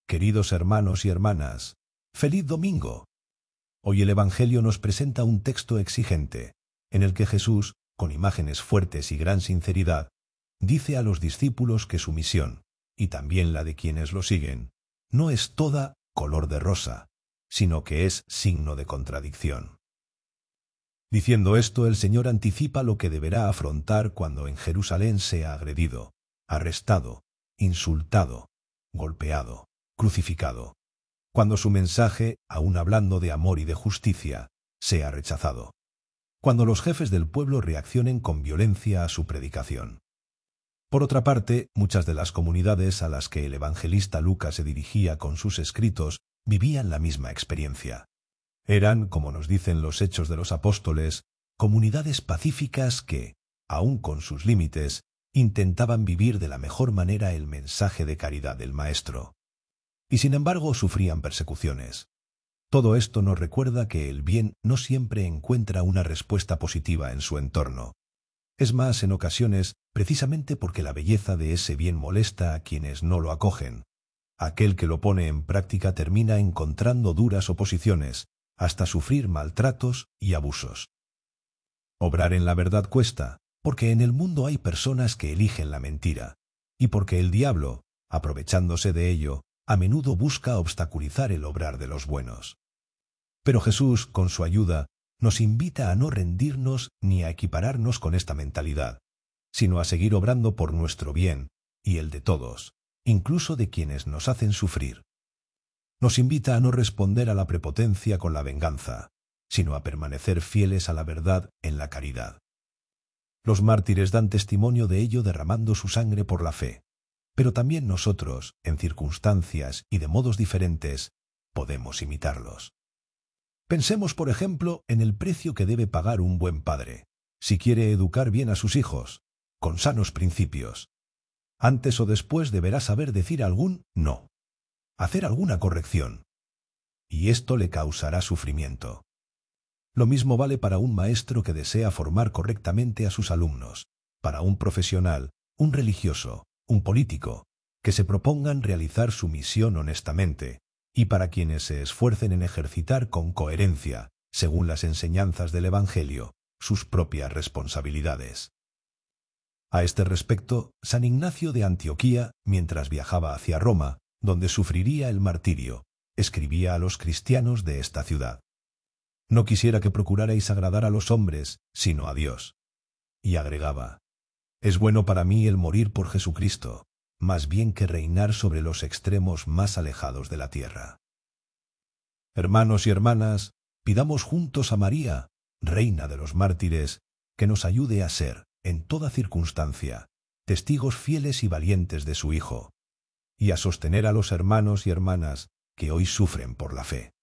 Queridos hermanos y hermanas, ¡feliz domingo! Hoy el Evangelio nos presenta un texto exigente, en el que Jesús, con imágenes fuertes y gran sinceridad, dice a los discípulos que su misión, y también la de quienes lo siguen, no es toda color de rosa, sino que es signo de contradicción. Diciendo esto, el Señor anticipa lo que deberá afrontar cuando en Jerusalén sea agredido, arrestado, insultado, golpeado, crucificado, cuando su mensaje, aun hablando de amor y de justicia, sea rechazado, cuando los jefes del pueblo reaccionen con violencia a su predicación. Por otra parte, muchas de las comunidades a las que el evangelista Lucas se dirigía con sus escritos vivían la misma experiencia. Eran, como nos dicen los Hechos de los Apóstoles, comunidades pacíficas que, aun con sus límites, intentaban vivir de la mejor manera el mensaje de caridad del Maestro. Y sin embargo sufrían persecuciones. Todo esto nos recuerda que el bien no siempre encuentra una respuesta positiva en su entorno. Es más, en ocasiones, precisamente porque la belleza de ese bien molesta a quienes no lo acogen. Aquel que lo pone en práctica termina encontrando duras oposiciones, hasta sufrir maltratos y abusos. Obrar en la verdad cuesta, porque en el mundo hay personas que eligen la mentira, y porque el diablo, aprovechándose de ello, a menudo busca obstaculizar el obrar de los buenos. Pero Jesús, con su ayuda, nos invita a no rendirnos ni a equipararnos con esta mentalidad, sino a seguir obrando por nuestro bien y el de todos, incluso de quienes nos hacen sufrir. Nos invita a no responder a la prepotencia con la venganza, sino a permanecer fieles a la verdad en la caridad. Los mártires dan testimonio de ello derramando su sangre por la fe, pero también nosotros, en circunstancias y de modos diferentes, podemos imitarlos. Pensemos, por ejemplo, en el precio que debe pagar un buen padre, si quiere educar bien a sus hijos, con sanos principios. Antes o después deberá saber decir algún no, hacer alguna corrección, y esto le causará sufrimiento. Lo mismo vale para un maestro que desea formar correctamente a sus alumnos, para un profesional, un religioso, un político, que se propongan realizar su misión honestamente, y para quienes se esfuercen en ejercitar con coherencia, según las enseñanzas del Evangelio, sus propias responsabilidades. A este respecto, San Ignacio de Antioquía, mientras viajaba hacia Roma, donde sufriría el martirio, escribía a los cristianos de esta ciudad: «No quisiera que procurarais agradar a los hombres, sino a Dios». Y agregaba: «Es bueno para mí el morir por Jesucristo, más bien que reinar sobre los extremos más alejados de la tierra». Hermanos y hermanas, pidamos juntos a María, Reina de los mártires, que nos ayude a ser, en toda circunstancia, testigos fieles y valientes de su Hijo, y a sostener a los hermanos y hermanas que hoy sufren por la fe.